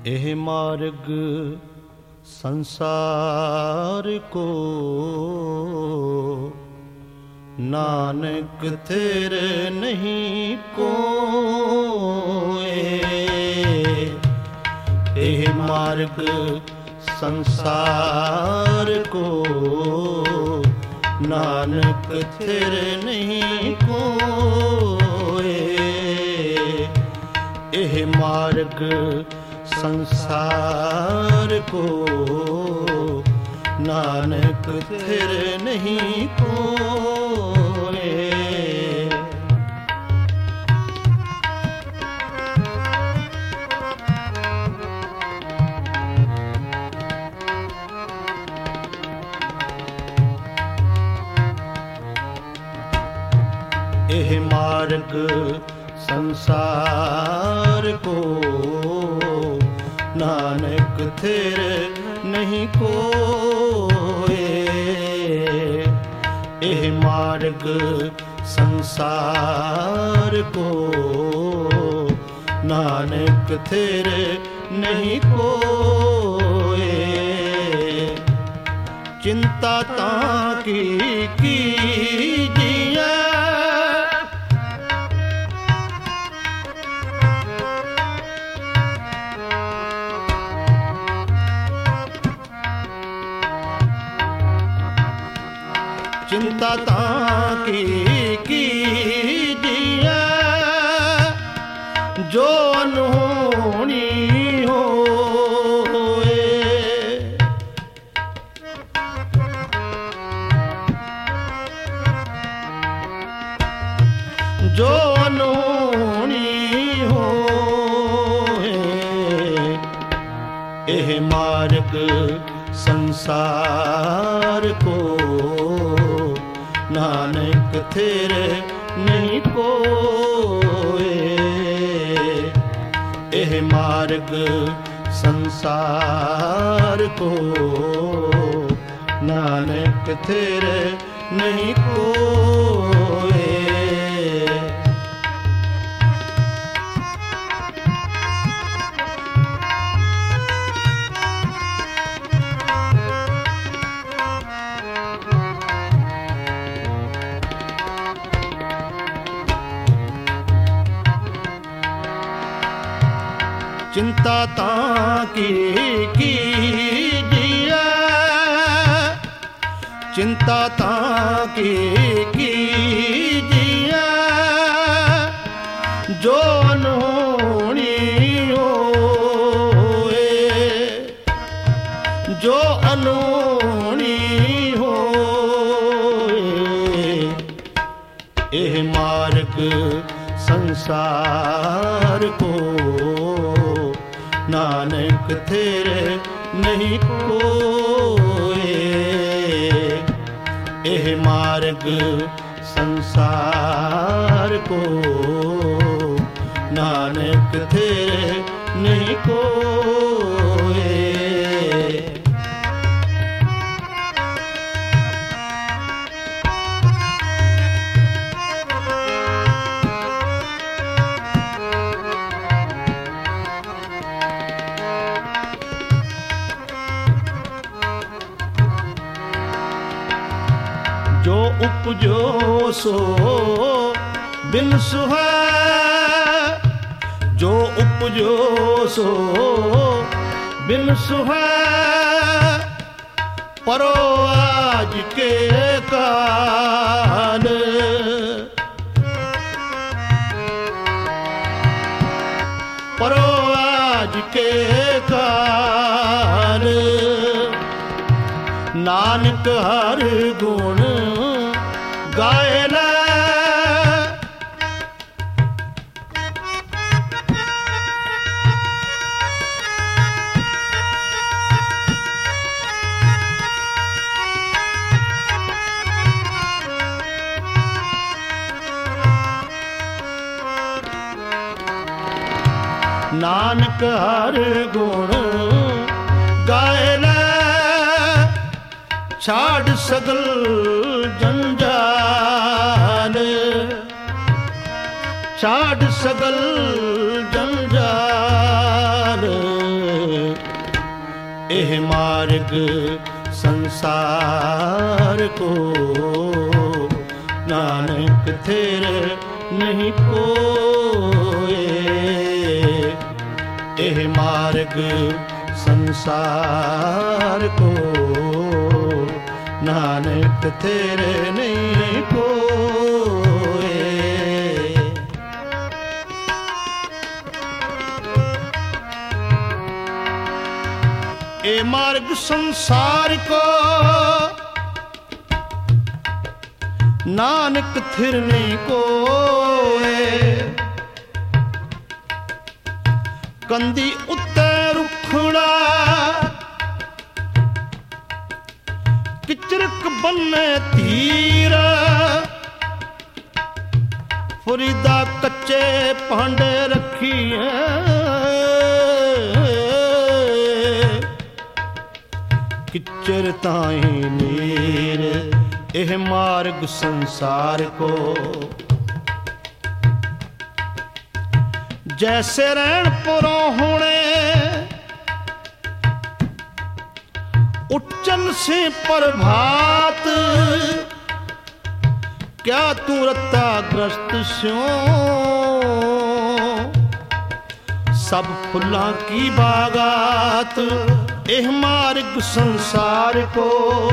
ਇਹ ਮਾਰਗ ਸੰਸਾਰ ਕੋ ਨਾਨਕ ਤੇਰੇ ਨਹੀਂ ਕੋਏ। ਇਹ ਮਾਰਗ ਸੰਸਾਰ ਕੋ ਨਾਨਕ ਤੇਰੇ ਨਹੀਂ ਕੋਏ। ਇਹ ਮਾਰਗ ਸੰਸਾਰ ਕੋ ਨਾਨਕ ਤੇਰੇ ਨਹੀਂ ਕੋਏ। ਇਹ ਮਾਰਗ ਸੰਸਾਰ ਕੋ ਨਾਨਕ ਤੇਰੇ ਨਹੀਂ ਕੋਏ। ਇਹ ਮਾਰਗ ਸੰਸਾਰ ਕੋ ਨਾਨਕ ਤੇਰੇ ਨਹੀਂ ਕੋਏ। ਚਿੰਤਾ ਤਾਂ ਕੀ ਕੀਜੀਐ ਚਿੰਤਾ ਤਾਂ ਕੀ ਕੀਜੀਐ ਜੋ ਅਨਹੋਣੀ ਹੋਏ। ਜੋ ਅਨਹੋਣੀ ਹੋਏ। ਇਹ ਮਾਰਗ ਸੰਸਾਰ ਕੋ ਨਾਨਕ ਤੇਰੇ ਨਹੀਂ ਕੋਏ। ਇਹ ਮਾਰਗ ਸੰਸਾਰ ਕੋ ਨਾਨਕ ਤੇਰੇ ਨਹੀਂ ਕੋਏ। ਚਿੰਤਾ ਤਾਂ ਕੀ ਕੀਜੀਐ ਚਿੰਤਾ ਤਾਂ ਕੀ ਕੀਜੀਐ ਜੋ ਅਨਹੋਣੀ ਹੋਏ। ਜੋ ਅਨਹੋਣੀ ਹੋਏ। ਇਹ ਮਾਰਗ ਸੰਸਾਰ ਕੋ ਨਾਨਕ ਤੇਰੇ ਨਹੀਂ ਕੋਏ। ਇਹ ਮਾਰਗ ਸੰਸਾਰ ਕੋ ਨਾਨਕ ਤੇਰੇ ਨਹੀਂ ਕੋਏ। ਜੋ ਉਪਜੋ ਸੋ ਬਿਨ ਸੁਹੈ। ਜੋ ਉਪਜੋ ਸੋ ਬਿਨ ਸੁਹੈ। ਪਰੋ ਆਜ ਕੇ ਕਾਲ। ਪਰੋ ਆਜ ਕੇ ਕਾਲ। ਨਾਨਕ ਹਰ ਗੁਣ ਗਾਏ ਲੈ। ਨਾਨਕ ਹਰ ਗੁਣ ਗਾਏ ਲੈ। ਛਾੜ ਸਗਲ ਜੰਜਾਲ। ਛਾੜ ਸਗਲ ਜੰਜਾਲ। एह मार्ग संसार को, नानक थिर नहीं कोए। एह मार्ग संसार को, नानक थिर नहीं कोए। ए मार्ग संसार को, नानक थिर नहीं कोए। कंदी उत्ते रुखड़ा, किचरक बन्ने तीर। फरीदा कच्चे भांडे रखिए, किचर ताई नीर। एह मार्ग संसार को, जैसे रैन पुरों होने। उच्चन से प्रभात, क्या तू रत्ता ग्रस्त स्यों। सब फुल्लां की बागात, एह मार्ग संसार को।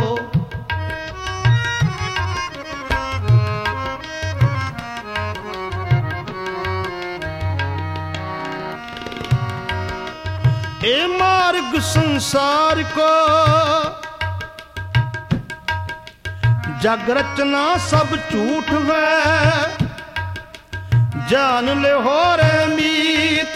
ए मार्ग संसार को, जग रचना सब झूठ है। जान ले हो रे मीत,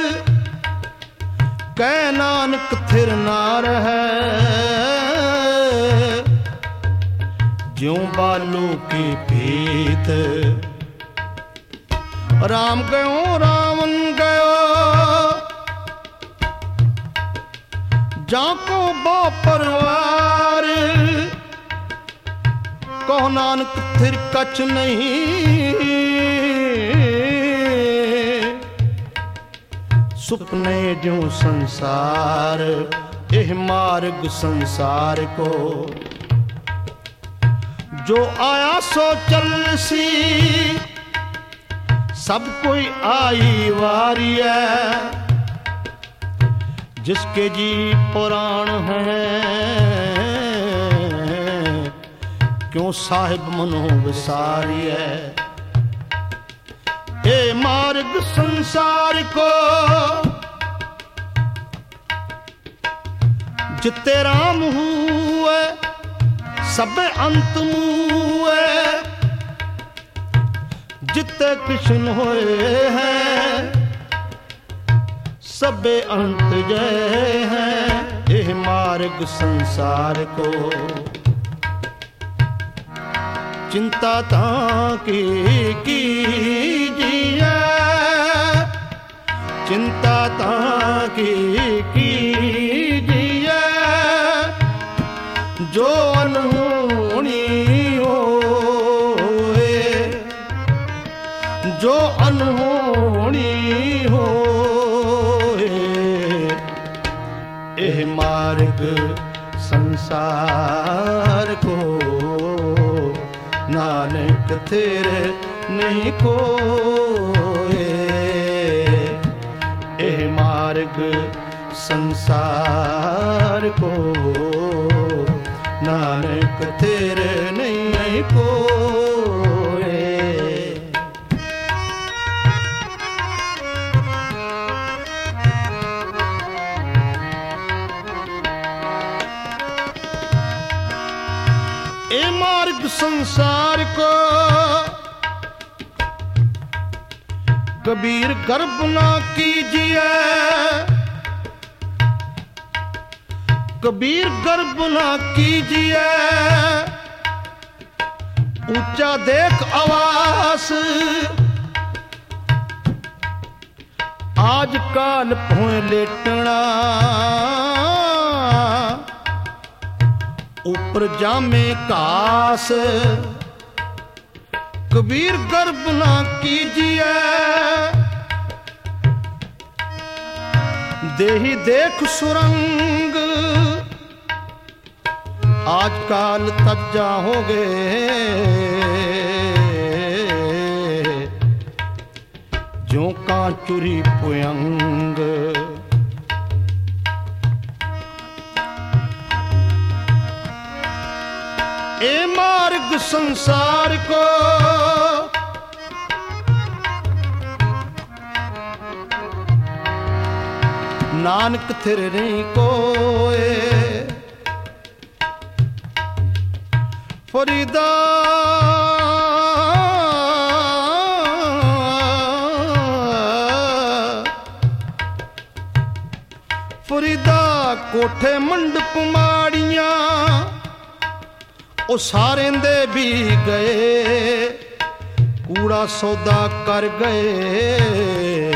कै नानक थिर ना रहे। ज्यों बालू की पीत, राम गयो रावण गयो। जाको बो परवार, कहो नानक थिर कछ नहीं। सुपने ज्यों संसार, एह मार्ग संसार को। जो आया सो चल सी, सब कोई आई वारी है। जिसके जी पुराण है, क्यों साहिब मनो विसारी है। ए मार्ग संसार को, जिते राम हुए सब अंत मुए। जिते कृष्ण होए हैं, सबे अंत जय हैं। एह मार्ग संसार को, चिंता ताकी कीजिए। चिंता ताकी कीजिए, जो अनहोनी होए। जो अनहोनी होए। एह मार्ग संसार को, नानक थिर नहीं कोए। एह मार्ग संसार को, नानक थिर नहीं कोए। ए मार्ग संसार को, कबीर गर्भ ना कीजिए। कबीर गर्भ ना कीजिए। ऊंचा देख आवास, आज काल भोए लेटना। ऊपर जामे कास, कबीर गर्भ ना कीजिए। देही देख सुरंग आजकल तज्जा हो गए, ज्यों का चुरी पुयंग। ए मार्ग संसार को नानक थिर नहीं कोए, फरीदा फरीदा कोठे मंडप माड़ियां ओ सारे दे भी गए, कूड़ा सौदा कर गए,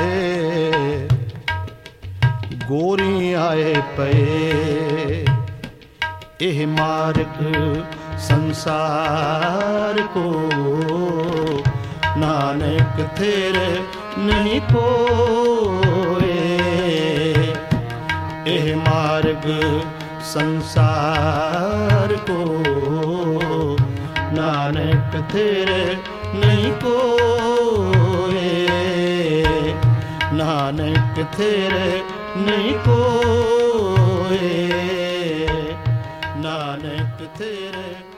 गोरी आए पे। एह मार्ग संसार को नानक थिर नहीं कोए, एह मार्ग संसार को नानक थिर नहीं कोए, नानक थिर नहीं कोए, नानक थिर